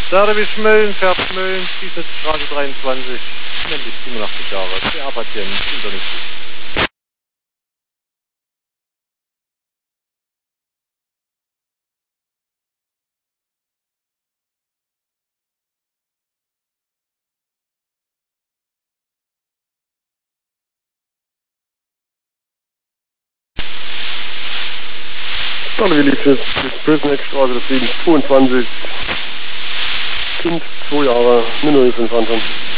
Service-Mölln, fährt Mölln, Straße 23, männlich 87 Jahre, CA-Patient, Internist. Hallo, wie liegt es? Böseneckstraße, das Frieden 22. Kind, 2 Jahre, 0,5 Anfang.